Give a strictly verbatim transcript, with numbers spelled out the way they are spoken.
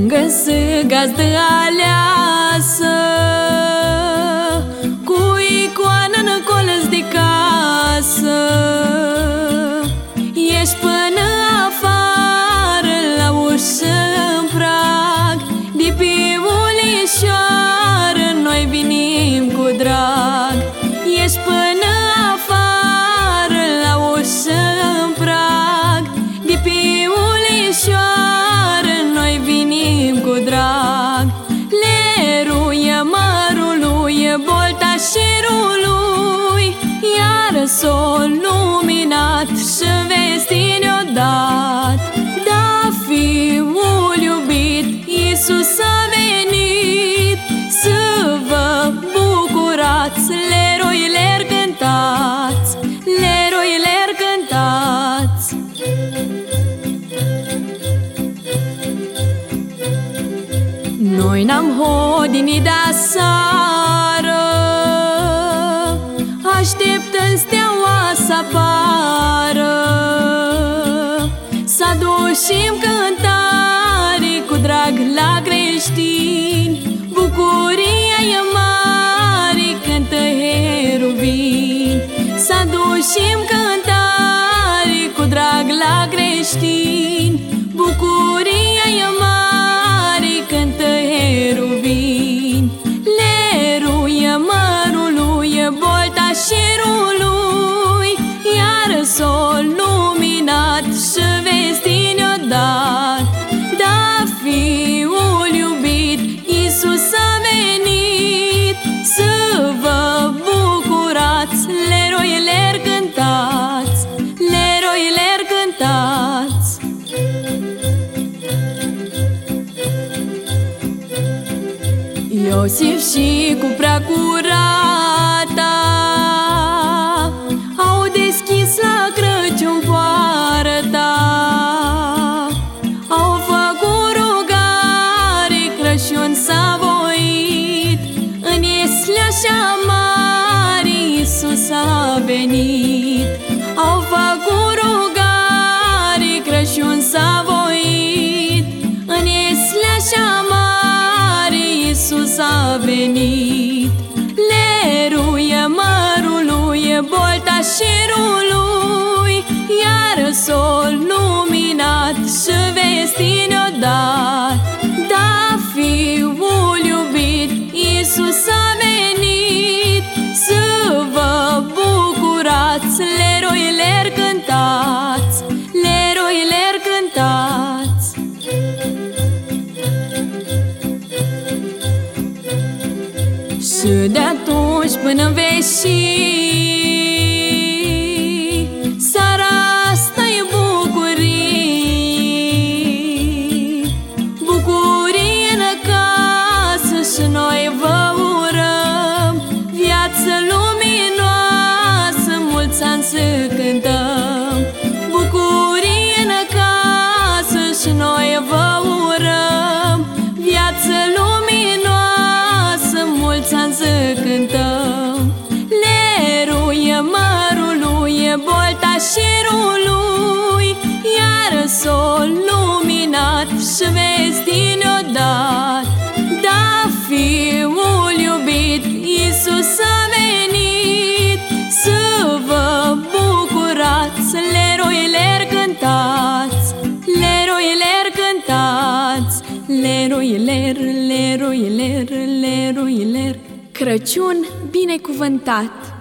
Ungă-s gazdă aleasă, cu icoană în colț de casă. Ești până afară, la ușă-n prag, de pe ulișoară noi venim cu drag. Ești până afară, la ușă-n prag, de pe ulișoară noi venim cu drag. Leruie mărului, boltașerului, iar s-o luminat și vestii-ne-o dat. Da, Fiul iubit, Iisus a venit, să vă bucurați, leroiler cântați, leroiler cântați. Noi n-am hodinit de-asară, așteptăm steaua să apară, să aducem cântare cu drag la creștini. Bucuria e mare când tăierul vin, să aducem cântare cu drag la creștini. Bucuria e mare când tăierul vin. Leruie mărului, boltașerului, iar s-o luminat și vestii-ne-o dat. Da, Fiul iubit, Iisus a venit, să vă bucurați, leroiler cântați, leroiler cântați. Iosif și cu preacurata au deschis la Crăciun poarta, au făcut rugare, Crăciun s-a voit, în Ieslea cea mare Iisus a venit. Au făcut rugare, Crăciun s-a voit, în Ieslea cea mare Iisus a venit. Leruie mărului, boltașerului, iar s-o luminat și vestii-ne-o dat. Da, Fiul iubit, Iisus a venit, să vă bucurați, leroiler cântați, leroiler cântați. Și de-atunci până-n veșii, seara asta-i bucurii, bucurie în casă și noi vă urăm viață luminoasă, mulți ani să cântăm. Bucurie în casă și noi vă urăm viață luminoasă, mulți ani să cântăm. Leruie mărului, boltașerului, iar s-o luminat și vestii-ne-o dat. Da, Fiul iubit, Iisus a venit, să vă bucurați, leroiler cântați, leroiler cântați, leroiler, leroiler, leroiler. Crăciun binecuvântat!